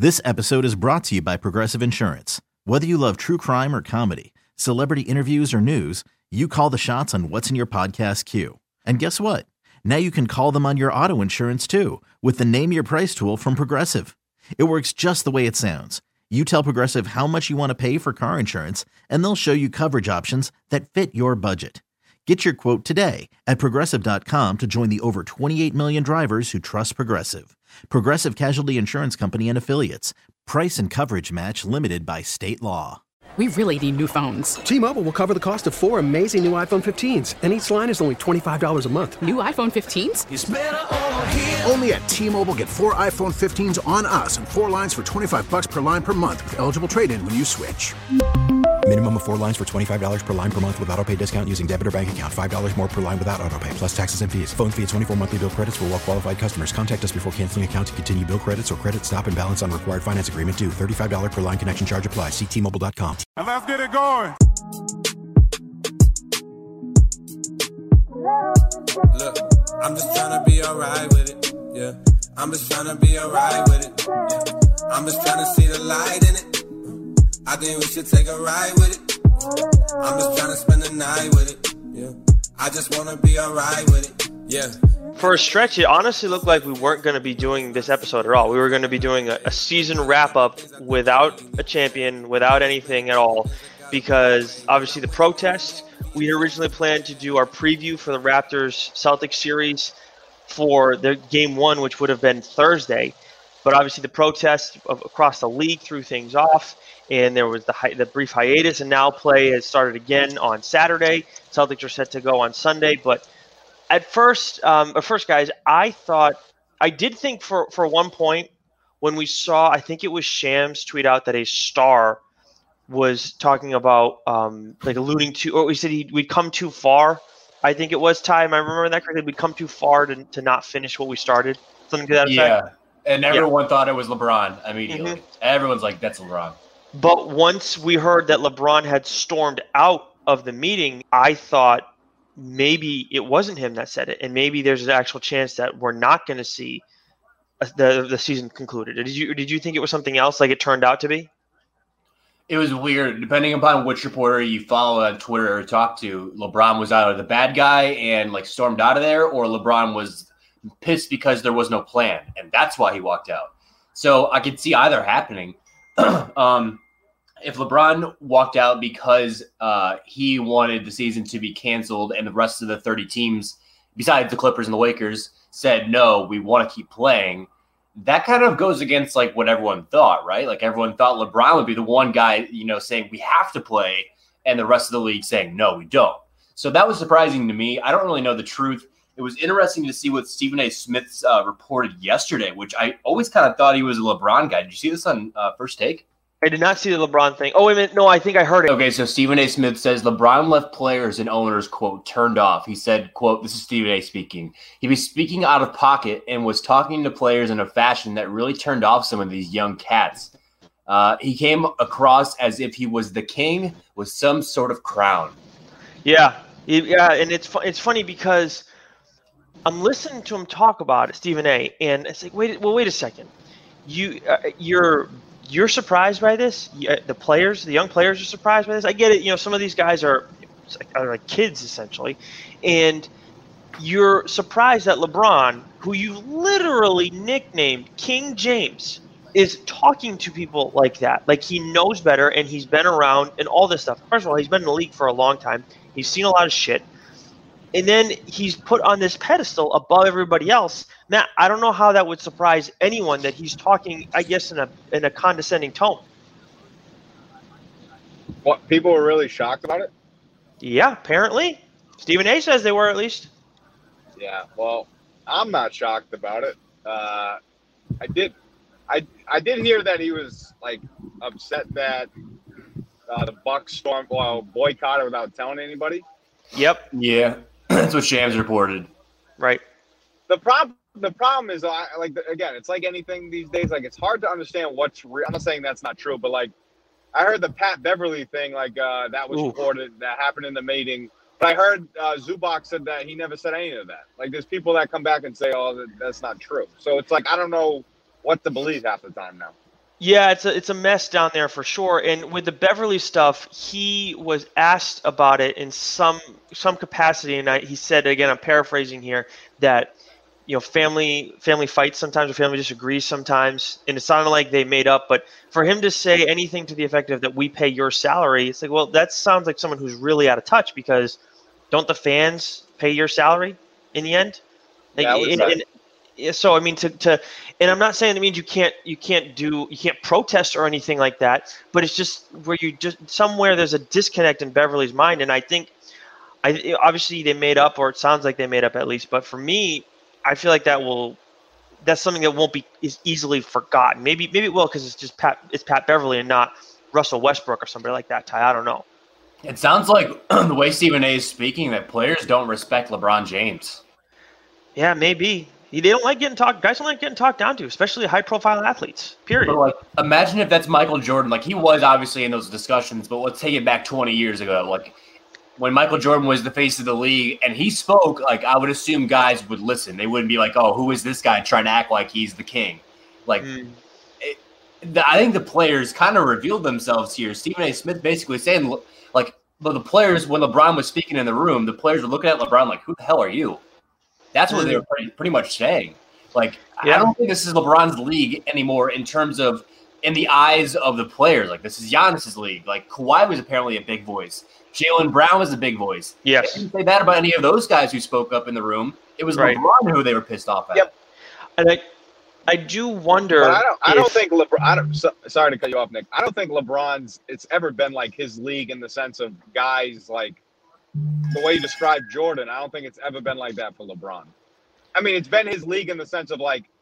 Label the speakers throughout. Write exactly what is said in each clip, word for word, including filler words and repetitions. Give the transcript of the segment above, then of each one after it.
Speaker 1: This episode is brought to you by Progressive Insurance. Whether you love true crime or comedy, celebrity interviews or news, you call the shots on what's in your podcast queue. And guess what? Now you can call them on your auto insurance too with the Name Your Price tool from Progressive. It works just the way it sounds. You tell Progressive how much you want to pay for car insurance, and they'll show you coverage options that fit your budget. Get your quote today at Progressive dot com to join the over twenty-eight million drivers who trust Progressive. Progressive Casualty Insurance Company and Affiliates. Price and coverage match limited by state law.
Speaker 2: We really need new phones.
Speaker 3: T-Mobile will cover the cost of four amazing new iPhone fifteens, and each line is only twenty-five dollars a month.
Speaker 2: New iPhone fifteens?
Speaker 4: It's better over here.
Speaker 5: Only at T-Mobile, get four iPhone fifteens on us and four lines for twenty-five bucks per line per month with eligible trade-in when you switch.
Speaker 6: Minimum of four lines for twenty-five dollars per line per month with autopay discount using debit or bank account. five dollars more per line without autopay, plus taxes and fees. Phone fee at twenty-four monthly bill credits for well-qualified customers. Contact us before canceling account to continue bill credits or credit stop and balance on required finance agreement due. thirty-five dollars per line connection charge applies. See T Mobile dot com.
Speaker 7: And let's get it going.
Speaker 4: Look, I'm just trying to be alright with it. Yeah, I'm just trying to be alright with it. Yeah. I'm just trying to see the light in it. I think we should take a ride with it. I'm just trying to spend the night with it. Yeah, I just want to be alright with it. Yeah.
Speaker 8: For a stretch, it honestly looked like we weren't going to be doing this episode at all. We were going to be doing a, a season wrap-up without a champion, without anything at all, because obviously the protest, we had originally planned to do our preview for the Raptors-Celtics series for their game one, which would have been Thursday. But obviously the protest of, across the league threw things off, and there was the, hi- the brief hiatus, and now play has started again on Saturday. Celtics are set to go on Sunday, but At first, um, at first, guys, I thought I did think for, for one point when we saw, I think it was Shams tweet out that a star was talking about um, like alluding to, or we said he, we'd come too far. I think it was time. I remember that correctly. We'd come too far to to not finish what we started. Something to that effect.
Speaker 9: Yeah, and everyone
Speaker 8: yeah.
Speaker 9: thought it was LeBron immediately.
Speaker 8: Mm-hmm.
Speaker 9: Everyone's like, "That's LeBron."
Speaker 8: But once we heard that LeBron had stormed out of the meeting, I thought maybe it wasn't him that said it, and maybe there's an actual chance that we're not going to see the the season concluded. Did you did you think it was something else, like it turned out to be?
Speaker 9: It was weird. Depending upon which reporter you follow on Twitter or talk to, LeBron was either the bad guy and like stormed out of there, or LeBron was pissed because there was no plan, and that's why he walked out. So I could see either happening. um, If LeBron walked out because uh, he wanted the season to be canceled and the rest of the thirty teams, besides the Clippers and the Lakers, said, no, we want to keep playing, that kind of goes against like what everyone thought, right? Like everyone thought LeBron would be the one guy, you know, saying we have to play, and the rest of the league saying, no, we don't. So that was surprising to me. I don't really know the truth. It was interesting to see what Stephen A. Smith uh, reported yesterday, which I always kind of thought he was a LeBron guy. Did you see this on uh, First Take?
Speaker 8: I did not see the LeBron thing. Oh, wait a minute. No, I think I heard it.
Speaker 9: Okay, so Stephen A. Smith says LeBron left players and owners, quote, turned off. He said, quote, this is Stephen A. speaking. He was speaking out of pocket and was talking to players in a fashion that really turned off some of these young cats. Uh, he came across as if he was the king with some sort of crown.
Speaker 8: Yeah, yeah, and it's it's funny because I'm listening to him talk about it, Stephen A., and it's like, wait, well, wait a second. You, uh, you're... You're surprised by this? The players, the young players are surprised by this? I get it. You know, some of these guys are, are like kids, essentially. And you're surprised that LeBron, who you literally nicknamed King James, is talking to people like that. Like he knows better and he's been around and all this stuff. First of all, he's been in the league for a long time. He's seen a lot of shit. And then he's put on this pedestal above everybody else. Matt, I don't know how that would surprise anyone that he's talking, I guess, in a in a condescending tone.
Speaker 10: What, people were really shocked about it?
Speaker 8: Yeah, apparently. Stephen A. says they were, at least.
Speaker 10: Yeah, well, I'm not shocked about it. Uh, I did, I I did hear that he was like upset that uh, the Bucks stormed, well, boycotted without telling anybody.
Speaker 8: Yep.
Speaker 9: Yeah. That's what Shams reported.
Speaker 8: Right.
Speaker 10: The problem, the problem is, uh, like, again, it's like anything these days. Like, it's hard to understand what's real. I'm not saying that's not true, but like, I heard the Pat Beverly thing, like uh, that was
Speaker 8: Ooh.
Speaker 10: reported that happened in the meeting. But I heard uh, Zubac said that he never said any of that. Like, there's people that come back and say, "Oh, that, that's not true." So it's like I don't know what to believe half the time now.
Speaker 8: Yeah, it's a it's a mess down there for sure. And with the Beverly stuff, he was asked about it in some some capacity, and I, he said again, I'm paraphrasing here, that you know family family fights sometimes, or family disagrees sometimes, and it sounded like they made up. But for him to say anything to the effect of that we pay your salary, it's like, well, that sounds like someone who's really out of touch, because don't the fans pay your salary in the end? Like,
Speaker 10: Yeah, I would
Speaker 8: and,
Speaker 10: say.
Speaker 8: and, so I mean to, to and I'm not saying that means you can't you can't do you can't protest or anything like that, but it's just where you just somewhere there's a disconnect in Beverly's mind. And I think I obviously they made up, or it sounds like they made up at least, but for me, I feel like that will that's something that won't be is easily forgotten. Maybe maybe it will, because it's just Pat it's Pat Beverly and not Russell Westbrook or somebody like that, Ty. I don't know.
Speaker 9: It sounds like the way Stephen A is speaking that players don't respect LeBron James.
Speaker 8: Yeah, maybe. They don't like getting talked. Guys don't like getting talked down to, especially high-profile athletes. Period.
Speaker 9: But like, imagine if that's Michael Jordan. Like, he was obviously in those discussions, but let's take it back twenty years ago. Like, when Michael Jordan was the face of the league and he spoke, like, I would assume guys would listen. They wouldn't be like, "Oh, who is this guy trying to act like he's the king?" Like,
Speaker 8: Mm.
Speaker 9: it, the, I think the players kind of revealed themselves here. Stephen A. Smith basically saying, like, the players, when LeBron was speaking in the room, the players were looking at LeBron like, "Who the hell are you?" That's what they were pretty, pretty much saying. Like,
Speaker 8: Yeah.
Speaker 9: I don't think this is LeBron's league anymore in terms of in the eyes of the players. Like, this is Giannis's league. Like, Kawhi was apparently a big voice. Jaylen Brown was a big voice.
Speaker 8: Yes.
Speaker 9: They didn't say that about any of those guys who spoke up in the room. It was
Speaker 8: Right.
Speaker 9: LeBron who they were pissed off at.
Speaker 10: Yep.
Speaker 8: And I, I do wonder.
Speaker 10: But I don't. I don't
Speaker 8: if-
Speaker 10: think LeBron. I don't, so, sorry to cut you off, Nick. I don't think LeBron's. It's ever been like his league in the sense of guys like the way you described Jordan. I don't think it's ever been like that for LeBron. I mean, it's been his league in the sense of like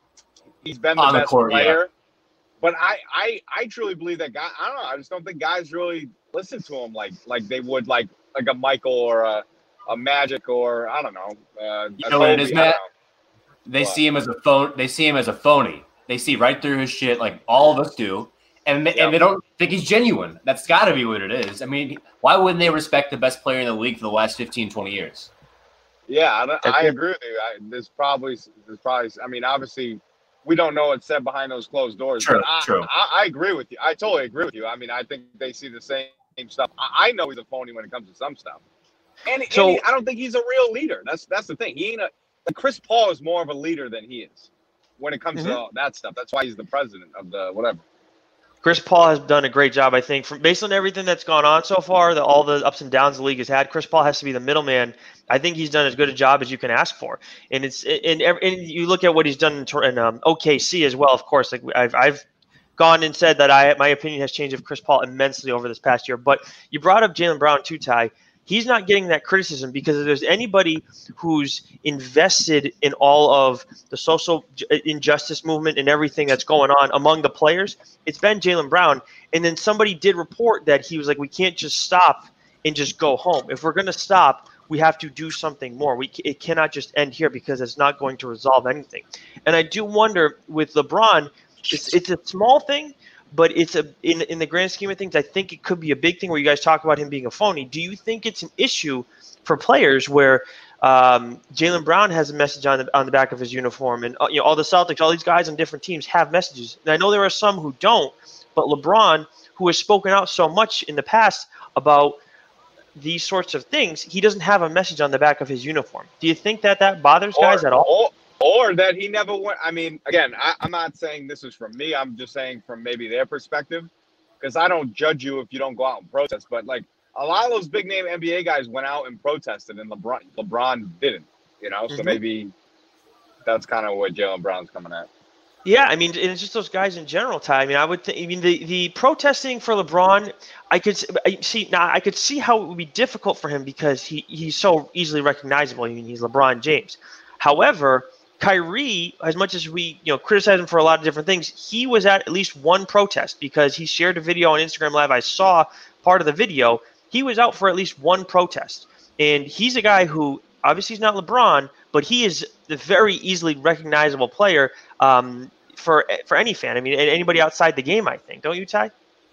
Speaker 10: he's been the
Speaker 9: On the
Speaker 10: best
Speaker 9: court,
Speaker 10: player.
Speaker 9: yeah.
Speaker 10: But I, I, I truly believe that guy. I don't know. I just don't think guys really listen to him like like they would like like a Michael or a, a Magic or I don't know. Uh,
Speaker 9: You
Speaker 10: a
Speaker 9: know what it
Speaker 10: Kobe,
Speaker 9: is,
Speaker 10: I don't
Speaker 9: Matt?
Speaker 10: know.
Speaker 9: They
Speaker 10: What?
Speaker 9: see him as a phone. They see him as a phony. They see right through his shit, like all of us do, and they,
Speaker 10: Yeah.
Speaker 9: and they don't think he's genuine. That's got to be what it is. I mean, why wouldn't they respect the best player in the league for the last fifteen, twenty years?
Speaker 10: Yeah, I, don't- I
Speaker 8: Okay.
Speaker 10: agree with you. I, there's probably, there's probably. I mean, obviously, we don't know what's said behind those closed doors.
Speaker 9: True,
Speaker 10: but I,
Speaker 9: true.
Speaker 10: I, I agree with you. I totally agree with you. I mean, I think they see the same stuff. I, I know he's a phony when it comes to some stuff, and,
Speaker 8: So-
Speaker 10: and he, I don't think he's a real leader. That's that's the thing. He ain't a. Like Chris Paul is more of a leader than he is when it comes
Speaker 8: Mhm.
Speaker 10: to all that stuff. That's why he's the president of the whatever.
Speaker 8: Chris Paul has done a great job, I think, from based on everything that's gone on so far, the, all the ups and downs the league has had. Chris Paul has to be the middleman. I think he's done as good a job as you can ask for, and it's and, and you look at what he's done in, Tor- in um, O K C as well. Of course, like I've I've gone and said that I my opinion has changed of Chris Paul immensely over this past year. But you brought up Jaylen Brown too, Ty. He's not getting that criticism because if there's anybody who's invested in all of the social ju- injustice movement and everything that's going on among the players, it's been Jaylen Brown. And then somebody did report that he was like, we can't just stop and just go home. If we're going to stop, we have to do something more. We It cannot just end here because it's not going to resolve anything. And I do wonder with LeBron, it's, it's a small thing, but it's a in in the grand scheme of things, I think it could be a big thing where you guys talk about him being a phony. Do you think it's an issue for players where um, Jaylen Brown has a message on the on the back of his uniform, and uh, you know all the Celtics, all these guys on different teams have messages? And I know there are some who don't, but LeBron, who has spoken out so much in the past about these sorts of things, he doesn't have a message on the back of his uniform. Do you think that that bothers guys
Speaker 10: or,
Speaker 8: at all?
Speaker 10: Or, or that he never went. I mean, again, I, I'm not saying this is from me. I'm just saying from maybe their perspective, because I don't judge you if you don't go out and protest. But like a lot of those big name N B A guys went out and protested, and LeBron LeBron didn't. You know, so
Speaker 8: Mhm.
Speaker 10: maybe that's kind of what Jaylen Brown's coming at.
Speaker 8: Yeah, I mean, and it's just those guys in general, Ty. I mean, I would think. I mean, the, the protesting for LeBron, I could s- I see now. I could see how it would be difficult for him because he, he's so easily recognizable. I mean, he's LeBron James. However, Kyrie, as much as we you know criticize him for a lot of different things, he was at at least one protest because he shared a video on Instagram Live. I saw part of the video. He was out for at least one protest, and he's a guy who obviously he's not LeBron, but he is a very easily recognizable player. Um, for for any fan, I mean, and anybody outside the game, I think, don't you, Ty?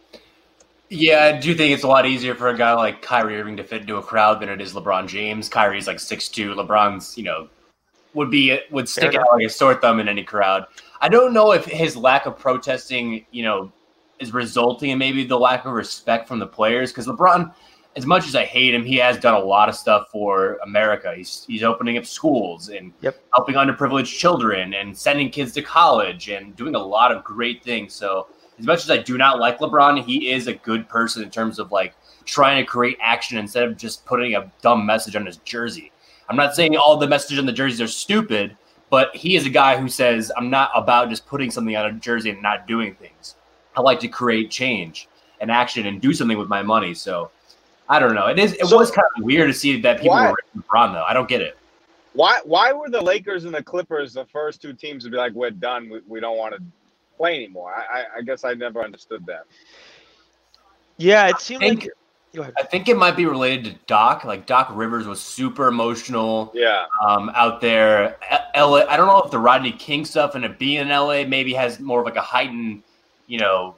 Speaker 9: Yeah, I do think it's a lot easier for a guy like Kyrie Irving to fit into a crowd than it is LeBron James. Kyrie's like six two. LeBron's, you know, would be would stick
Speaker 8: Fair
Speaker 9: out like a sore thumb in any crowd. I don't know if his lack of protesting, you know, is resulting in maybe the lack of respect from the players. Because LeBron, as much as I hate him, he has done a lot of stuff for America. He's he's opening up schools and
Speaker 8: yep.
Speaker 9: helping underprivileged children and sending kids to college and doing a lot of great things. So as much as I do not like LeBron, he is a good person in terms of like trying to create action instead of just putting a dumb message on his jersey. I'm not saying all the messages on the jerseys are stupid, but he is a guy who says, I'm not about just putting something on a jersey and not doing things. I like to create change and action and do something with my money. So I don't know. It is. It so, was kind of weird to see that people why, were LeBron, though. I don't get it.
Speaker 10: Why Why were the Lakers and the Clippers the first two teams to be like, we're done. We, we don't want to play anymore? I, I guess I never understood that.
Speaker 8: Yeah, it seemed
Speaker 9: I think,
Speaker 8: like – Go ahead.
Speaker 9: I think it might be related to Doc. Like Doc Rivers was super emotional.
Speaker 10: Yeah.
Speaker 9: Um, out there, L A. I don't know if the Rodney King stuff and it being in L A maybe has more of like a heightened, you know,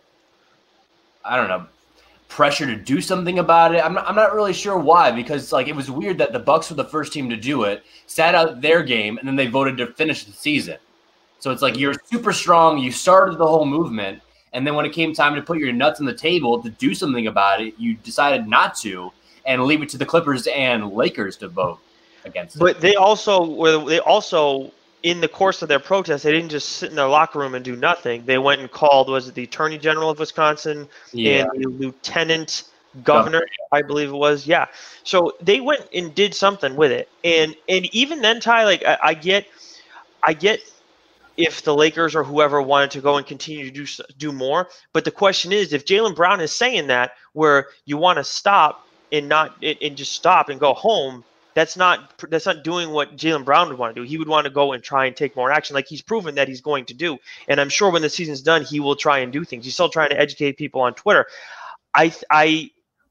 Speaker 9: I don't know, pressure to do something about it. I'm not, I'm not really sure why, because like it was weird that the Bucks were the first team to do it, sat out their game, and then they voted to finish the season. So it's like you're super strong. You started the whole movement. And then when it came time to put your nuts on the table to do something about it, you decided not to and leave it to the Clippers and Lakers to vote against it.
Speaker 8: But they also were they also in the course of their protest, they didn't just sit in their locker room and do nothing. They went and called, was it the Attorney General of Wisconsin
Speaker 9: yeah.
Speaker 8: and the Lieutenant Governor, Governor, I believe it was. Yeah. So they went and did something with it. And and even then, Ty, like I, I get I get if the Lakers or whoever wanted to go and continue to do do more. But the question is, if Jaylen Brown is saying that, where you want to stop and not and just stop and go home, that's not that's not doing what Jaylen Brown would want to do. He would want to go and try and take more action, like he's proven that he's going to do. And I'm sure when the season's done, he will try and do things. He's still trying to educate people on Twitter. I I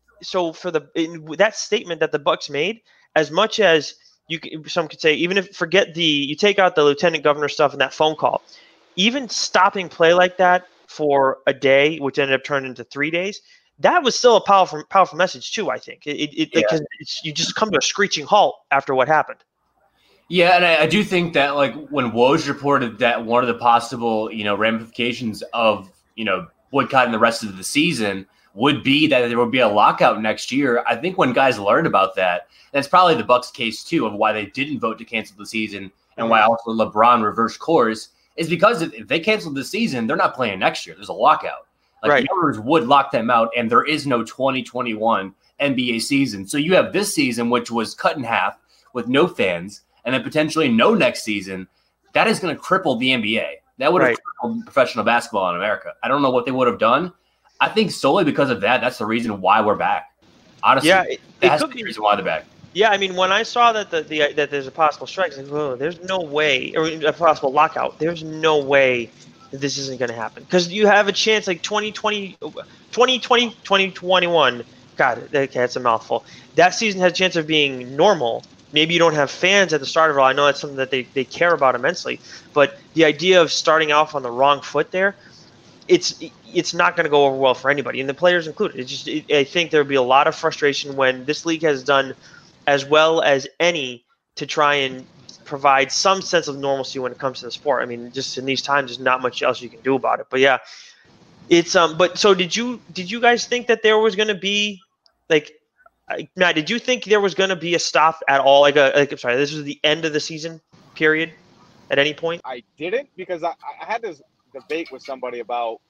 Speaker 8: so for the in, that statement that the Bucks made, as much as you some could say, even if forget the you take out the lieutenant governor stuff and that phone call, even stopping play like that for a day, which ended up turning into three days, that was still a powerful powerful message too. I think it, it, it yeah. because it's, you just come to a screeching halt after what happened.
Speaker 9: Yeah, and I, I do think that like when Woj reported that one of the possible you know ramifications of you know boycotting the rest of the season would be that there would be a lockout next year. I think when guys learned about that, that's probably the Bucks' case too of why they didn't vote to cancel the season and why also LeBron reversed course is because if they canceled the season, they're not playing next year. There's a lockout. Like
Speaker 8: right.
Speaker 9: Numbers would lock them out, and there is no twenty twenty-one N B A season. So you have this season, which was cut in half with no fans, and then potentially no next season. That is going to cripple the N B A. That would have
Speaker 8: right.
Speaker 9: crippled professional basketball in America. I don't know what they would have done. I think solely because of that, that's the reason why we're back. Honestly,
Speaker 8: yeah, it,
Speaker 9: that
Speaker 8: it
Speaker 9: has
Speaker 8: could
Speaker 9: to be
Speaker 8: be
Speaker 9: the reason why they're back.
Speaker 8: Yeah, I mean, when I saw that the, the that there's a possible strike, I was like, whoa, there's no way, or a possible lockout. There's no way that this isn't going to happen because you have a chance like twenty twenty, twenty twenty, twenty twenty-one. God, okay, that's a mouthful. That season has a chance of being normal. Maybe you don't have fans at the start of it all. I know that's something that they, they care about immensely. But the idea of starting off on the wrong foot there, it's it's not going to go over well for anybody, and the players included. It's just it, I think there will be a lot of frustration when this league has done as well as any to try and provide some sense of normalcy when it comes to the sport. I mean, just in these times, there's not much else you can do about it. But yeah, it's um. But so did you did you guys think that there was going to be like, Matt? Did you think there was going to be a stop at all? Like a like I'm sorry, this was the end of the season period at any point?
Speaker 10: I didn't because I, I had this debate with somebody about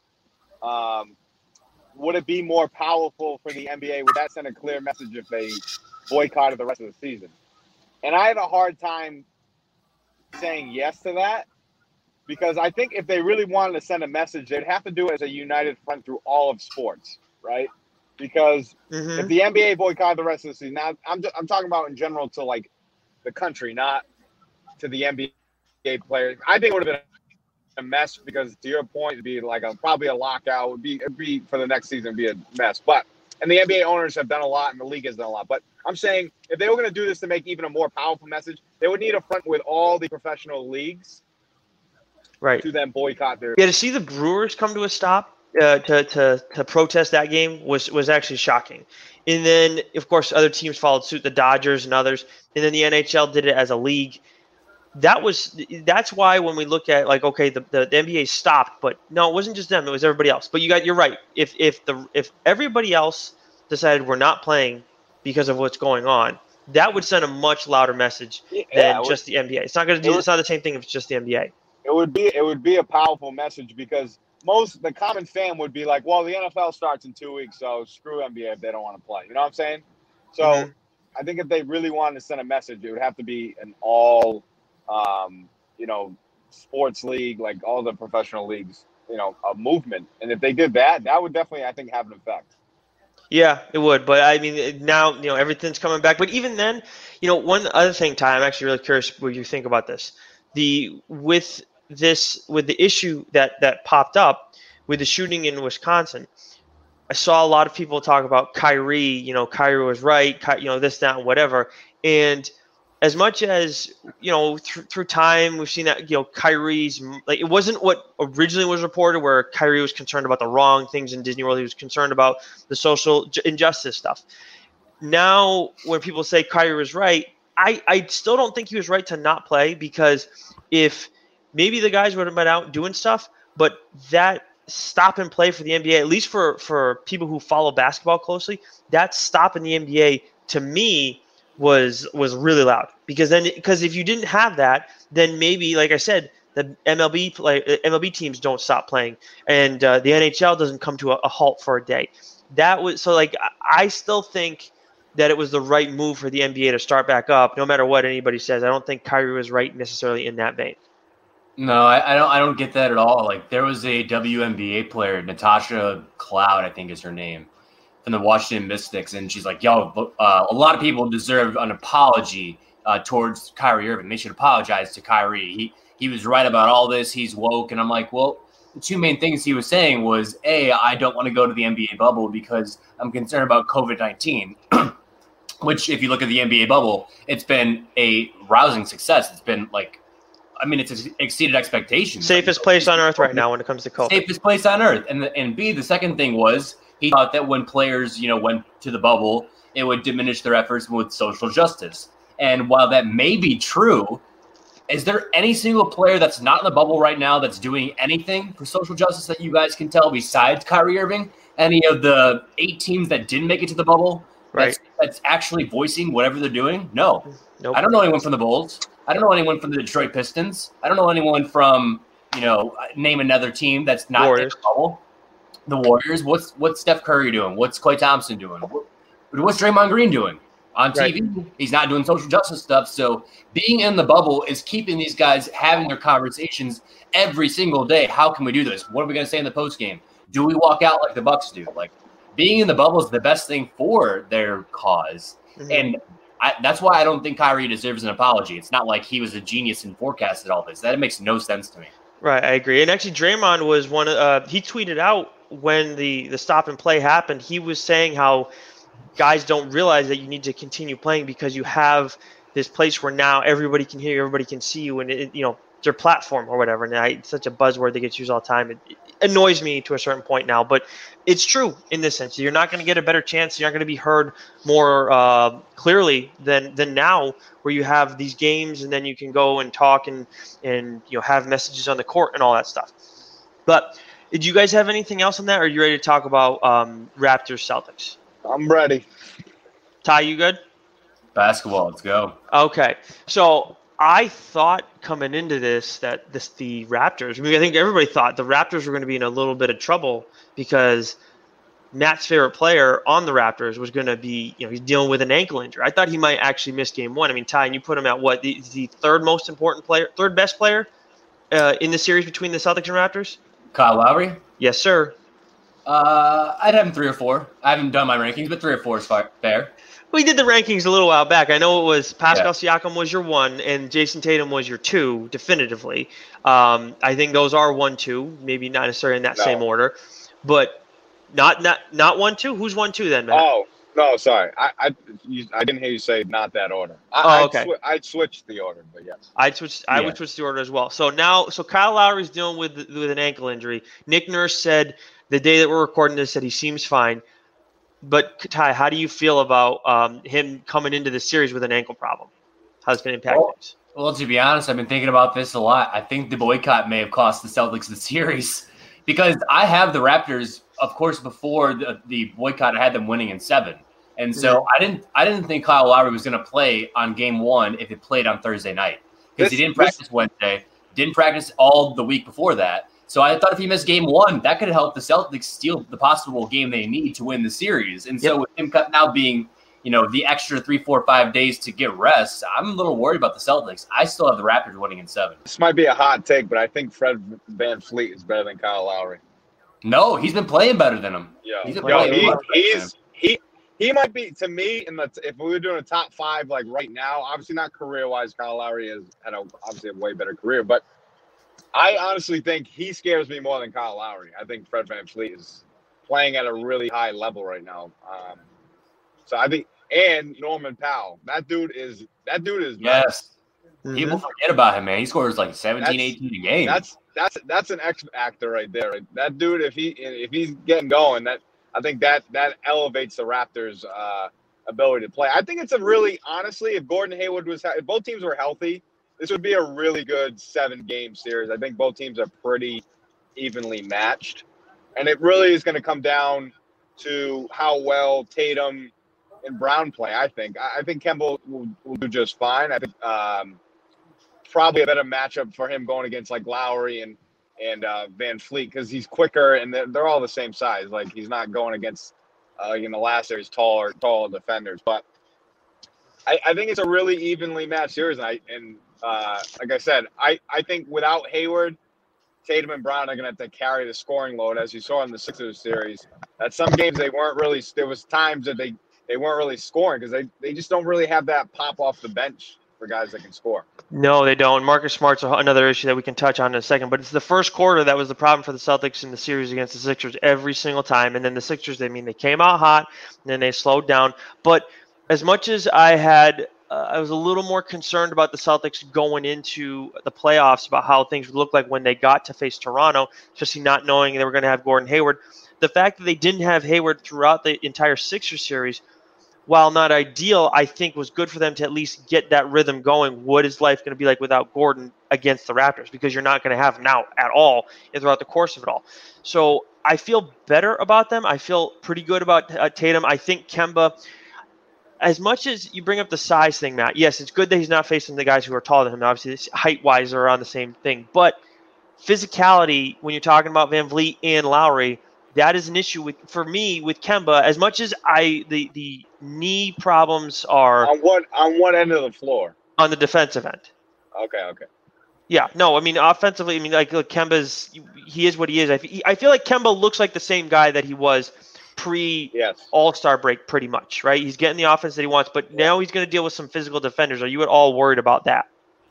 Speaker 10: um, would it be more powerful for the N B A? Would that send a clear message if they boycotted the rest of the season? And I had a hard time saying yes to that because I think if they really wanted to send a message, they'd have to do it as a united front through all of sports, right? Because
Speaker 8: mm-hmm.
Speaker 10: if the N B A boycotted the rest of the season, now I'm just, I'm talking about in general to like the country, not to the N B A players. I think it would have been a mess because to your point, it'd be like a probably a lockout. It would be it'd be for the next season, it'd be a mess. But and the N B A owners have done a lot, and the league has done a lot. But I'm saying if they were going to do this to make even a more powerful message, they would need a front with all the professional leagues,
Speaker 8: right,
Speaker 10: to then boycott their.
Speaker 8: Yeah, to see the Brewers come to a stop uh, to to to protest that game was was actually shocking. And then, of course, other teams followed suit, the Dodgers and others. And then the N H L did it as a league. that was that's why when we look at like, okay, the, the, the N B A stopped, but no, it wasn't just them, it was everybody else. But you got you're right. If if the if everybody else decided we're not playing because of what's going on, that would send a much louder message
Speaker 10: Yeah,
Speaker 8: than
Speaker 10: it would-
Speaker 8: just the N B A. It's not going to do.
Speaker 10: it would-
Speaker 8: It's not the same thing if it's just the N B A.
Speaker 10: It would be it would be a powerful message because most the common fan would be like, well, the N F L starts in two weeks, so screw N B A if they don't want to play. You know what I'm saying? So
Speaker 8: Mhm.
Speaker 10: I think if they really wanted to send a message, it would have to be an all, um, you know, sports league, like all the professional leagues, you know, a movement. And if they did that, that would definitely, I think, have an effect.
Speaker 8: Yeah, it would. But I mean, now, you know, everything's coming back. But even then, you know, one other thing, Ty, I'm actually really curious what you think about this. The with this with the issue that that popped up with the shooting in Wisconsin, I saw a lot of people talk about Kyrie. You know, Kyrie was right. Ky, you know, this, that, and whatever. And as much as, you know, th- through time, we've seen that, you know, Kyrie's, like, it wasn't what originally was reported where Kyrie was concerned about the wrong things in Disney World. He was concerned about the social j- injustice stuff. Now, when people say Kyrie was right, I, I still don't think he was right to not play, because if maybe the guys would have been out doing stuff, but that stop and play for the N B A, at least for, for people who follow basketball closely, that stop in the N B A, to me, was was really loud, because then because if you didn't have that, then maybe, like I said, the M L B play M L B teams don't stop playing, and uh, the N H L doesn't come to a, a halt for a day. That was so like I still think that it was the right move for the N B A to start back up, no matter what anybody says. I don't think Kyrie was right necessarily in that vein.
Speaker 9: No, I, I don't. I don't get that at all. Like, there was a W N B A player, Natasha Cloud, I think is her name, from the Washington Mystics, and she's like, yo, uh, a lot of people deserve an apology uh, towards Kyrie Irving. They should apologize to Kyrie. He he was right about all this. He's woke. And I'm like, well, the two main things he was saying was, A, I don't want to go to the N B A bubble because I'm concerned about COVID nineteen, which, if you look at the N B A bubble, it's been a rousing success. It's been like, I mean, it's exceeded expectations.
Speaker 8: Safest place on earth right now when it comes to COVID.
Speaker 9: Safest place on earth. And, the, and B, the second thing was, he thought that when players, you know, went to the bubble, it would diminish their efforts with social justice. And while that may be true, is there any single player that's not in the bubble right now that's doing anything for social justice that you guys can tell besides Kyrie Irving? Any of the eight teams that didn't make it to the bubble
Speaker 8: right.
Speaker 9: that's, that's actually voicing whatever they're doing? No.
Speaker 8: Nope.
Speaker 9: I don't know anyone from the Bulls. I don't know anyone from the Detroit Pistons. I don't know anyone from, you know, name another team that's not
Speaker 8: Warriors.
Speaker 9: in the bubble. The Warriors. What's what's Steph Curry doing? What's Klay Thompson doing? What, what's Draymond Green doing on T V? Right. He's not doing social justice stuff. So being in the bubble is keeping these guys having their conversations every single day. How can we do this? What are we going to say in the post game? Do we walk out like the Bucks do? Like, being in the bubble is the best thing for their cause, mm-hmm. and I, that's why I don't think Kyrie deserves an apology. It's not like he was a genius and forecasted all this. That makes no sense to me.
Speaker 8: Right, I agree. And actually, Draymond was one of uh, he tweeted out when the, the stop and play happened. He was saying how guys don't realize that you need to continue playing because you have this place where now everybody can hear you, everybody can see you, and it, you know, their platform or whatever. Now, it's such a buzzword that gets used all the time. It, it annoys me to a certain point now, but it's true in this sense. You're not going to get a better chance. You're not going to be heard more uh, clearly than than now, where you have these games and then you can go and talk and and you know have messages on the court and all that stuff. But did you guys have anything else on that, or are you ready to talk about um, Raptors Celtics?
Speaker 10: I'm ready.
Speaker 8: Ty, you good?
Speaker 9: Basketball, let's go.
Speaker 8: Okay, so I thought coming into this that this the Raptors, I mean, I think everybody thought the Raptors were going to be in a little bit of trouble because Matt's favorite player on the Raptors was going to be, you know, he's dealing with an ankle injury. I thought he might actually miss game one. I mean, Ty, and you put him at what, the, the third most important player, third best player uh, in the series between the Celtics and Raptors?
Speaker 9: Kyle Lowry?
Speaker 8: Yes, sir.
Speaker 9: Uh, I'd have him three or four. I haven't done my rankings, but three or four is fair.
Speaker 8: We did the rankings a little while back. I know it was Pascal yeah. Siakam was your one and Jason Tatum was your two, definitively. Um, I think those are one, two, maybe not necessarily in that no. same order, but not not not one, two. Who's one, two then, Matt?
Speaker 10: Oh no, sorry, I I, you, I didn't hear you say not that order. I,
Speaker 8: oh,
Speaker 10: I'd
Speaker 8: okay.
Speaker 10: Sw- I'd switch the order, but yes,
Speaker 8: I'd switch. I yeah. would switch the order as well. So now, so Kyle Lowry's dealing with with an ankle injury. Nick Nurse said the day that we're recording this that he seems fine. But, Ty, how do you feel about um, him coming into the series with an ankle problem? How's it going to impact
Speaker 9: well,
Speaker 8: things?
Speaker 9: Well, to be honest, I've been thinking about this a lot. I think the boycott may have cost the Celtics the series because I have the Raptors, of course, before the, the boycott, I had them winning in seven. And so mm-hmm. I didn't I didn't think Kyle Lowry was going to play on game one if it played on Thursday night because he didn't practice this, Wednesday, didn't practice all the week before that. So I thought if he missed game one, that could help the Celtics steal the possible game they need to win the series. And so yep. with him now being, you know, the extra three, four, five days to get rest, I'm a little worried about the Celtics. I still have the Raptors winning in seven.
Speaker 10: This might be a hot take, but I think Fred VanVleet is better than Kyle Lowry.
Speaker 9: No, he's been playing better than him.
Speaker 10: Yeah,
Speaker 9: he's,
Speaker 10: Yo, he, he's he he might be to me in the if we were doing a top five like right now. Obviously not career wise. Kyle Lowry has had a, obviously a way better career, but I honestly think he scares me more than Kyle Lowry. I think Fred VanVleet is playing at a really high level right now. Um, so I think, and Norman Powell, that dude is that dude is
Speaker 9: yes. Mm-hmm. People forget about him, man. He scores like seventeen, that's, eighteen a game.
Speaker 10: That's that's that's an X factor right there. Right? That dude, if he if he's getting going, that I think that that elevates the Raptors' uh, ability to play. I think it's a really honestly, if Gordon Hayward was, if both teams were healthy, this would be a really good seven-game series. I think both teams are pretty evenly matched. And it really is going to come down to how well Tatum and Brown play, I think. I think Kemba will, will do just fine. I think um, probably a better matchup for him going against, like, Lowry and, and uh, VanVleet because he's quicker and they're, they're all the same size. Like, he's not going against, uh, in the last series, taller, taller defenders. But I, I think it's a really evenly matched series. And, I, and Uh, like I said, I, I think without Hayward, Tatum and Brown are going to have to carry the scoring load, as you saw in the Sixers series. At some games, they weren't really – there was times that they, they weren't really scoring because they, they just don't really have that pop off the bench for guys that can score.
Speaker 8: No, they don't. Marcus Smart's another issue that we can touch on in a second. But it's the first quarter that was the problem for the Celtics in the series against the Sixers every single time. And then the Sixers, I mean, they came out hot, and then they slowed down. But as much as I had – Uh, I was a little more concerned about the Celtics going into the playoffs about how things would look like when they got to face Toronto, especially not knowing they were going to have Gordon Hayward. The fact that they didn't have Hayward throughout the entire Sixers series, while not ideal, I think was good for them to at least get that rhythm going. What is life going to be like without Gordon against the Raptors? Because you're not going to have him now at all throughout the course of it all. So I feel better about them. I feel pretty good about uh, Tatum. I think Kemba – as much as you bring up the size thing, Matt, yes, it's good that he's not facing the guys who are taller than him. Obviously, height-wise, they're on the same thing. But physicality, when you're talking about VanVleet and Lowry, that is an issue with for me with Kemba. As much as I the the knee problems are
Speaker 10: on what on what end of the floor?
Speaker 8: On the defensive end.
Speaker 10: Okay, okay.
Speaker 8: Yeah, no, I mean offensively, I mean like look, Kemba's he is what he is. I I feel like Kemba looks like the same guy that he was pre
Speaker 10: yes.
Speaker 8: All-Star break pretty much, right? He's getting the offense that he wants, but now he's going to deal with some physical defenders. Are you at all worried about that?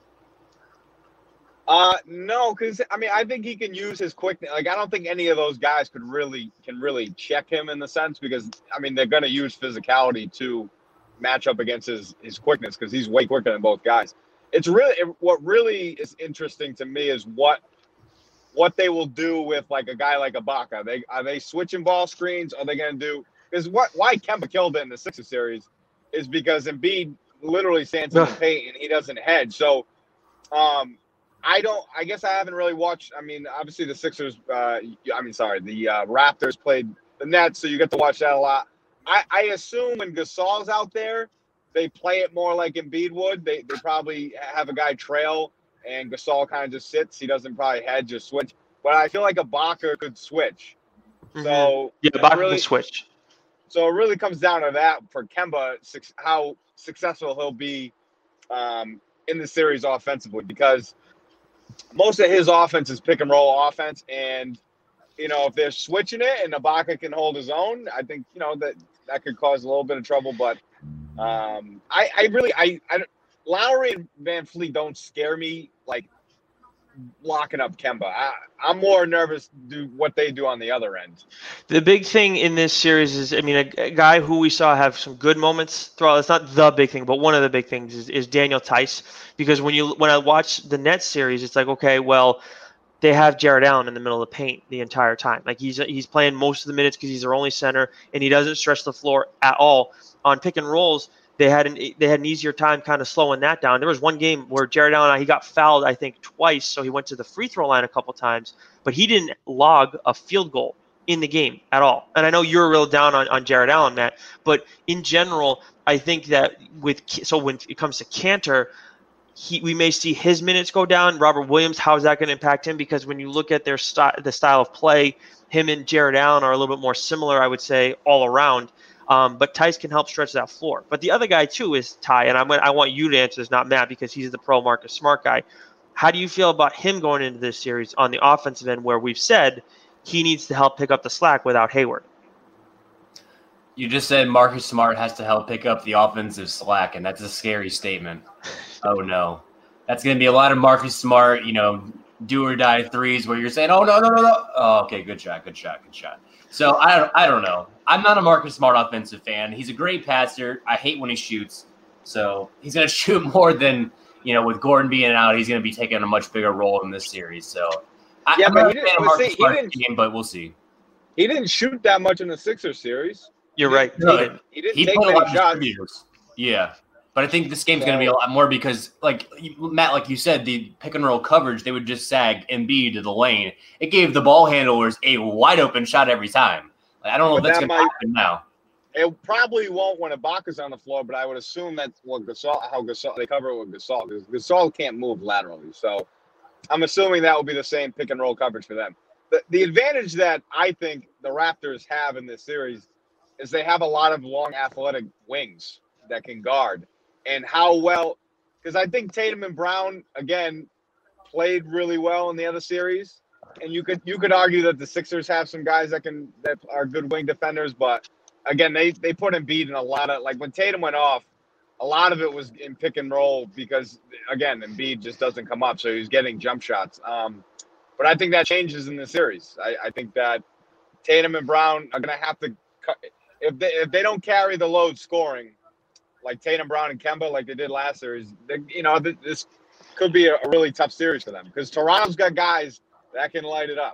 Speaker 10: Uh, no, because I mean, I think he can use his quickness. Like, I don't think any of those guys could really can really check him in the sense because I mean they're going to use physicality to match up against his his quickness because he's way quicker than both guys. It's really what really is interesting to me is what. what they will do with like a guy like Ibaka. Are they are they switching ball screens? Are they going to do because what why Kemba killed it in the Sixers series is because Embiid literally stands in the paint and he doesn't hedge. So um, I don't. I guess I haven't really watched. I mean, obviously the Sixers. Uh, I mean, sorry, the uh, Raptors played the Nets, so you get to watch that a lot. I, I assume when Gasol's out there, they play it more like Embiid would. They they probably have a guy trail. And Gasol kind of just sits. He doesn't probably hedge or switch. But I feel like Ibaka could switch. Mm-hmm. So
Speaker 8: yeah, Ibaka
Speaker 10: really,
Speaker 8: can switch.
Speaker 10: So it really comes down to that for Kemba, how successful he'll be um, in the series offensively. Because most of his offense is pick and roll offense. And, you know, if they're switching it and Ibaka can hold his own, I think, you know, that, that could cause a little bit of trouble. But um, I, I really I, – I Lowry and VanVleet don't scare me like locking up Kemba. I, I'm more nervous to do what they do on the other end.
Speaker 8: The big thing in this series is, I mean, a, a guy who we saw have some good moments throughout. It's not the big thing, but one of the big things is, is Daniel Tice. Because when you when I watch the Nets series, it's like, okay, well, they have Jared Allen in the middle of the paint the entire time. Like he's he's playing most of the minutes because he's their only center, and he doesn't stretch the floor at all on pick and rolls. they had an they had an easier time kind of slowing that down. There was one game where Jared Allen, he got fouled, I think, twice, so he went to the free throw line a couple times, but he didn't log a field goal in the game at all. And I know you're real down on, on Jared Allen, Matt, but in general, I think that with so when it comes to Cantor, he we may see his minutes go down. Robert Williams, how is that going to impact him? Because when you look at their st- the style of play, him and Jared Allen are a little bit more similar, I would say, all around. Um, but Tice can help stretch that floor. But the other guy, too, is Ty, and I'm, I want you to answer this, not Matt, because he's the pro Marcus Smart guy. How do you feel about him going into this series on the offensive end where we've said he needs to help pick up the slack without Hayward?
Speaker 9: You just said Marcus Smart has to help pick up the offensive slack, and that's a scary statement. Oh, no. That's going to be a lot of Marcus Smart, you know, do or die threes where you're saying, oh, no, no, no, no. Oh, okay, good shot, good shot, good shot. So I don't, I don't know. I'm not a Marcus Smart offensive fan. He's a great passer. I hate when he shoots. So he's going to shoot more than, you know, with Gordon being out, he's going to be taking a much bigger role in this series. So I,
Speaker 10: yeah,
Speaker 9: I'm
Speaker 10: but
Speaker 9: not
Speaker 10: he
Speaker 9: a fan
Speaker 10: didn't,
Speaker 9: of Marcus
Speaker 10: see,
Speaker 9: Smart
Speaker 10: he didn't,
Speaker 9: game, but we'll see.
Speaker 10: He didn't shoot that much in the Sixers series.
Speaker 8: You're right.
Speaker 9: No,
Speaker 8: he didn't,
Speaker 10: he didn't
Speaker 9: he
Speaker 10: take
Speaker 9: put a
Speaker 10: many
Speaker 9: lot of
Speaker 10: shots.
Speaker 9: distributors. Yeah. But I think this game's
Speaker 10: So,
Speaker 9: going to be a lot more because, like, Matt, like you said, the pick-and-roll coverage, they would just sag Embiid to the lane. It gave the ball handlers a wide-open shot every time. Like, I don't know if
Speaker 10: But
Speaker 9: that's
Speaker 10: that
Speaker 9: going to
Speaker 10: might-
Speaker 9: happen now.
Speaker 10: It probably won't when Ibaka's on the floor, but I would assume that's what Gasol, how Gasol, they cover it with Gasol, because Gasol can't move laterally. So I'm assuming that will be the same pick and roll coverage for them. The, the advantage that I think the Raptors have in this series is they have a lot of long athletic wings that can guard. And how well, because I think Tatum and Brown, again, played really well in the other series. And you could you could argue that the Sixers have some guys that can that are good wing defenders, but again, they they put Embiid in a lot of, like when Tatum went off, a lot of it was in pick and roll because, again, Embiid just doesn't come up, so he's getting jump shots. Um, but I think that changes in the series. I, I think that Tatum and Brown are going to have to – if they if they don't carry the load scoring, like Tatum, Brown, and Kemba like they did last series, they, you know, this could be a, a really tough series for them because Toronto's got guys that can light it up.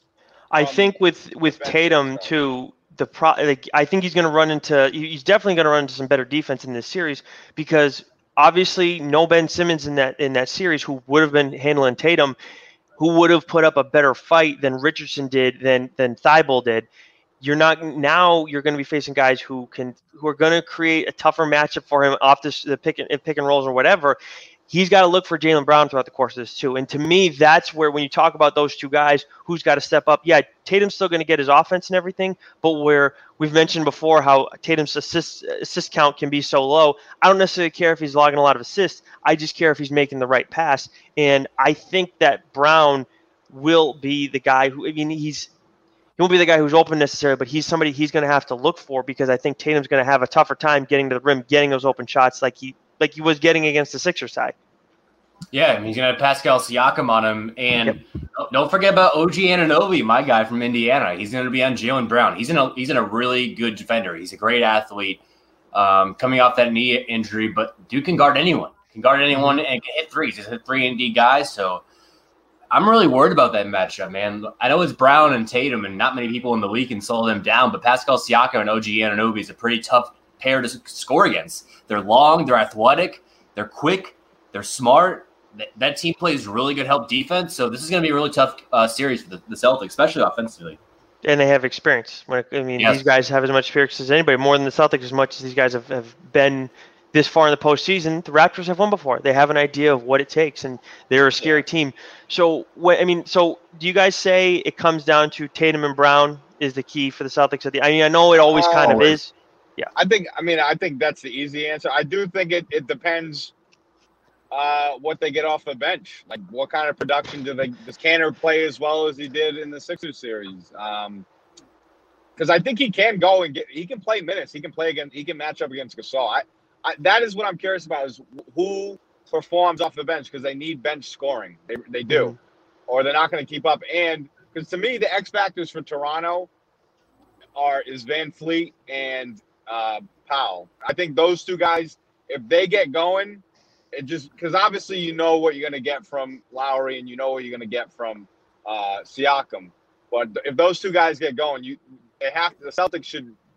Speaker 8: I
Speaker 10: Um,
Speaker 8: think with, with Tatum, too – The pro, like, I think he's going to run into. He's definitely going to run into some better defense in this series because obviously no Ben Simmons in that in that series who would have been handling Tatum, who would have put up a better fight than Richardson did than than Thibault did. You're not now. You're going to be facing guys who can who are going to create a tougher matchup for him off this, the pick and pick and rolls or whatever. He's got to look for Jaylen Brown throughout the course of this too. And to me, that's where when you talk about those two guys, who's got to step up? Yeah, Tatum's still going to get his offense and everything, but where we've mentioned before how Tatum's assist assist count can be so low, I don't necessarily care if he's logging a lot of assists. I just care if he's making the right pass. And I think that Brown will be the guy who, I mean, he's he won't be the guy who's open necessarily, but he's somebody he's going to have to look for because I think Tatum's going to have a tougher time getting to the rim, getting those open shots like he like he was getting against the Sixers side.
Speaker 9: Yeah, I mean, he's going to have Pascal Siakam on him. And
Speaker 8: Yep.
Speaker 9: don't forget about O G Anunoby, my guy from Indiana. He's going to be on Jaylen Brown. He's in a he's in a really good defender. He's a great athlete um, coming off that knee injury, but dude can guard anyone. Can guard anyone and can hit threes. He's a three and D guy, so I'm really worried about that matchup, man. I know it's Brown and Tatum, and not many people in the league can slow them down, but Pascal Siakam and O G Anunoby is a pretty tough pair to score against. They're long, they're athletic, they're quick, they're smart. That, that team plays really good help defense, so this is going to be a really tough uh, series for the, the Celtics, especially offensively.
Speaker 8: And they have experience. When it, I mean,
Speaker 9: Yes.
Speaker 8: these guys have as much experience as anybody, more than the Celtics, as much as these guys have, have been this far in the postseason. The Raptors have won before. They have an idea of what it takes, and they're a scary team. So, what, I mean, so do you guys say it comes down to Tatum and Brown is the key for the Celtics? At the, I mean, I know it always kind of
Speaker 10: Always.
Speaker 8: is. Yeah.
Speaker 10: I think, I mean, I think that's the easy answer. I do think it, it depends uh, what they get off the bench. Like, what kind of production do they, does Cantor play as well as he did in the Sixers series? Um, because I think he can go and get, he can play minutes. He can play against, he can match up against Gasol. I, I, that is what I'm curious about is who performs off the bench because they need bench scoring. They, they do,
Speaker 8: Mm-hmm.
Speaker 10: or they're not going to keep up. And because to me, the X factors for Toronto are is Van Fleet and uh, Powell. I think those two guys, if they get going, it just because obviously you know what you're going to get from Lowry and you know what you're going to get from uh, Siakam. But if those two guys get going, you they have to, the Celtics should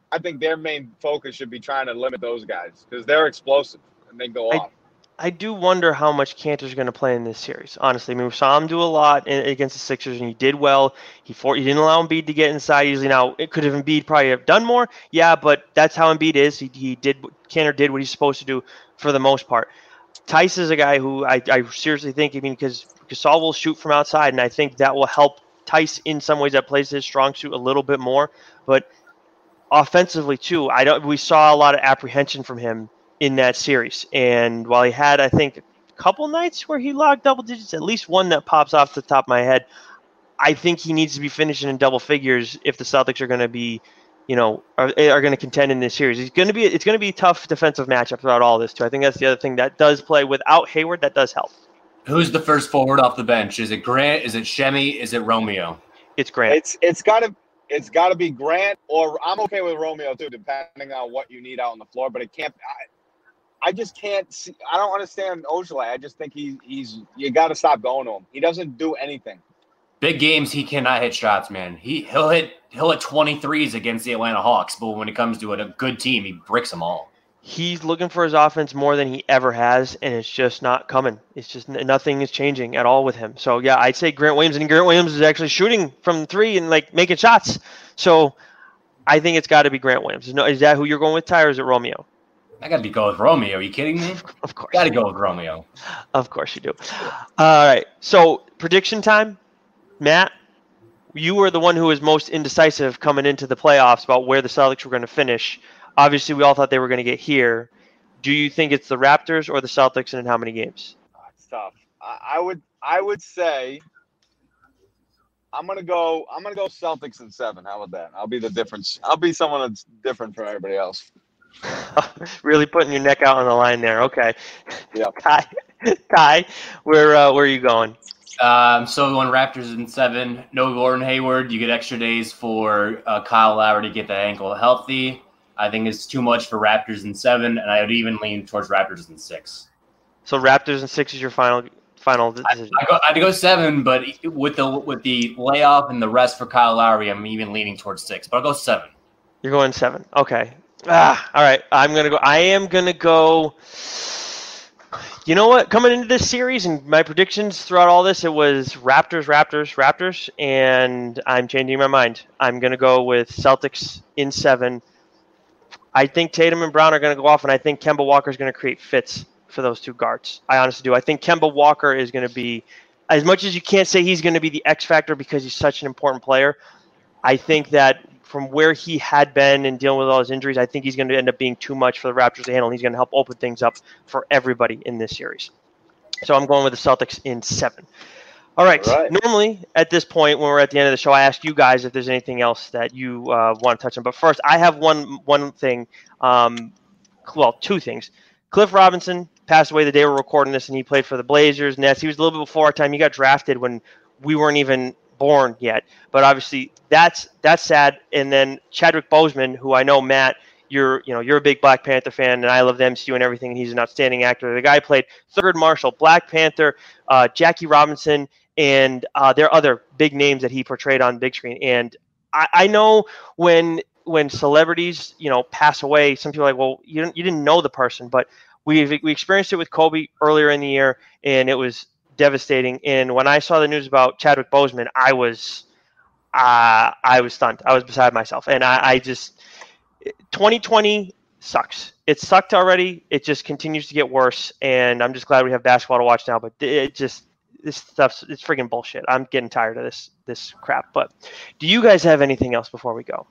Speaker 10: I think their main focus should be trying to limit those guys because they're explosive and they go
Speaker 8: I,
Speaker 10: off.
Speaker 8: I do wonder how much Cantor's going to play in this series. Honestly, I mean, we saw him do a lot in, against the Sixers, and he did well. He for, he didn't allow Embiid to get inside easily. Now, it could have Embiid probably have done more, yeah, but that's how Embiid is. He he did Cantor did what he's supposed to do for the most part. Tice is a guy who I, I seriously think, I mean, because Gasol will shoot from outside, and I think that will help Tice in some ways. That plays his strong suit a little bit more, but offensively too, I don't. We saw a lot of apprehension from him in that series, and while he had, I think, a couple nights where he logged double digits, at least one that pops off the top of my head, I think he needs to be finishing in double figures if the Celtics are going to be, you know, are, are going to contend in this series. It's going to be it's going to be a tough defensive matchup throughout all this too. I think that's the other thing that does play. Without Hayward, that does help.
Speaker 9: Who's the first forward off the bench? Is it Grant? Is it Shemi? Is it Romeo?
Speaker 8: It's Grant.
Speaker 10: It's it's gotta it's gotta be Grant, or I'm okay with Romeo too, depending on what you need out on the floor. But it can't. I, I just can't see. I don't understand Ojale. I just think he he's you got to stop going to him. He doesn't do anything.
Speaker 9: Big games, he cannot hit shots, man. He he'll hit he'll hit twenty-threes against the Atlanta Hawks, but when it comes to a good team, he bricks them all.
Speaker 8: He's looking for his offense more than he ever has, and it's just not coming. It's just nothing is changing at all with him. So yeah, I'd say Grant Williams, and Grant Williams is actually shooting from three and like making shots. So I think it's got to be Grant Williams. No, is that who you're going with, Ty, or is it Romeo?
Speaker 9: I got to be going with Romeo. Are you kidding me?
Speaker 8: Of course.
Speaker 9: Got to go with Romeo.
Speaker 8: Of course you do. All right. So prediction time, Matt. You were the one who was most indecisive coming into the playoffs about where the Celtics were going to finish. Obviously, we all thought they were going to get here. Do you think it's the Raptors or the Celtics, and in how many games?
Speaker 10: It's tough. I, I would I would say I'm gonna go I'm gonna go Celtics in seven. How about that? I'll be the difference. I'll be someone that's different from everybody else.
Speaker 8: Really putting your neck out on the line there. Okay.
Speaker 10: Yeah.
Speaker 8: Ty, Ty, where uh, where are you going?
Speaker 9: Um, so going Raptors in seven. No Gordon Hayward. You get extra days for uh, Kyle Lowry to get that ankle healthy. I think it's too much for Raptors in seven, and I would even lean towards Raptors in six.
Speaker 8: So Raptors in six is your final final decision.
Speaker 9: I, I go, I'd go seven, but with the with the layoff and the rest for Kyle Lowry, I'm even leaning towards six. But I'll go seven.
Speaker 8: You're going seven. Okay. Ah, all right. I'm gonna go. I am gonna go. You know what? Coming into this series and my predictions throughout all this, it was Raptors, Raptors, Raptors, and I'm changing my mind. I'm gonna go with Celtics in seven. I think Tatum and Brown are going to go off, and I think Kemba Walker is going to create fits for those two guards. I honestly do. I think Kemba Walker is going to be, as much as you can't say he's going to be the X factor because he's such an important player, I think that from where he had been and dealing with all his injuries, I think he's going to end up being too much for the Raptors to handle. He's going to help open things up for everybody in this series. So I'm going with the Celtics in seven. All right. All right. Normally, at this point, when we're at the end of the show, I ask you guys if there's anything else that you uh, want to touch on. But first, I have one one thing. Um, well, two things. Cliff Robinson passed away the day we're recording this, and he played for the Blazers. Nets. He was a little bit before our time. He got drafted when we weren't even born yet. But obviously, that's that's sad. And then Chadwick Boseman, who I know, Matt, you're you know you're a big Black Panther fan, and I love the M C U and everything. And he's an outstanding actor. The guy played Thurgood Marshall, Black Panther, uh, Jackie Robinson. And uh, there are other big names that he portrayed on big screen. And I, I know when when celebrities, you know, pass away, some people are like, well, you didn't, you didn't know the person. But we we experienced it with Kobe earlier in the year, and it was devastating. And when I saw the news about Chadwick Boseman, I was uh, I was stunned. I was beside myself. And I, I just twenty twenty sucks. It sucked already. It just continues to get worse. And I'm just glad we have basketball to watch now. But it just This stuff's it's freaking bullshit. I'm getting tired of this this crap. But do you guys have anything else before we go?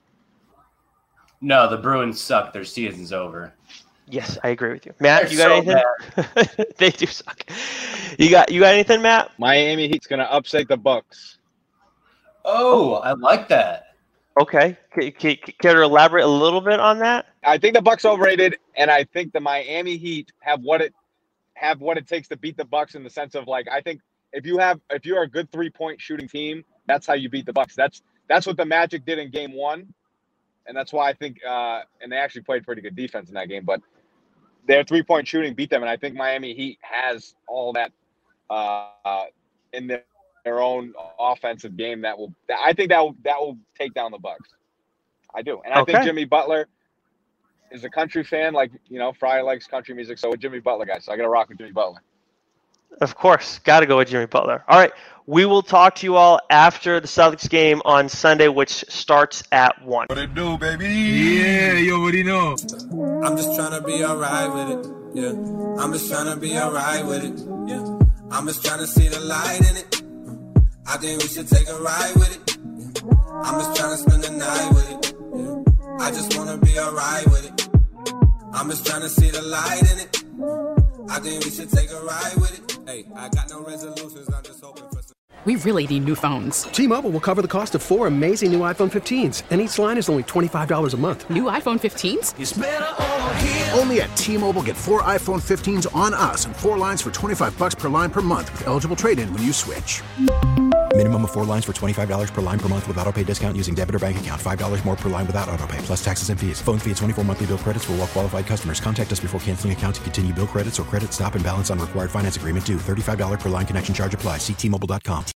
Speaker 9: No, the Bruins suck. Their season's over.
Speaker 8: Yes, I agree with you, Matt.
Speaker 9: They're
Speaker 8: you got
Speaker 9: so
Speaker 8: anything? They do suck. You got you got anything, Matt?
Speaker 10: Miami Heat's going to upset the Bucks.
Speaker 9: Oh, I like that.
Speaker 8: Okay, can, can, care to elaborate a little bit on that?
Speaker 10: I think the Bucks overrated, and I think the Miami Heat have what it have what it takes to beat the Bucks in the sense of like I think. If you have, if you're a good three-point shooting team, that's how you beat the Bucks. That's that's what the Magic did in Game One, and that's why I think. Uh, and they actually played pretty good defense in that game. But their three-point shooting beat them, and I think Miami Heat has all that uh, in their, their own offensive game that will. I think that will that will take down the Bucks. I do. And I
Speaker 8: Okay.
Speaker 10: think Jimmy Butler is a country fan. Like, you know, Fry likes country music. So a Jimmy Butler guy. So I got to rock with Jimmy Butler.
Speaker 8: Of course. Got to go with Jimmy Butler. All right. We will talk to you all after the Celtics game on Sunday, which starts at one.
Speaker 4: What it do, baby? Yeah, you already know. I'm just trying to be alright with it. Yeah. I'm just trying to be alright with it. Yeah. I'm just trying to see the light in it. I think we should take a ride with it. Yeah. I'm just trying to spend the night with it. Yeah. I just want to be alright with it. I'm just trying to see the light in it. I think we should take a ride with it. Hey, I got no resolutions. I'm just hoping for some.
Speaker 2: We really need new phones.
Speaker 3: T-Mobile will cover the cost of four amazing new iPhone fifteens, and each line is only twenty-five dollars a month.
Speaker 2: New iPhone fifteens?
Speaker 5: It's better over here. Only at T-Mobile, get four iPhone fifteens on us and four lines for twenty-five bucks per line per month with eligible trade-in when you switch.
Speaker 6: Minimum of four lines for twenty-five dollars per line per month with autopay discount using debit or bank account. five dollars more per line without autopay, plus taxes and fees. Phone fee at twenty-four monthly bill credits for well-qualified customers. Contact us before canceling account to continue bill credits or credit stop and balance on required finance agreement due. thirty-five dollars per line connection charge applies. See T Mobile dot com.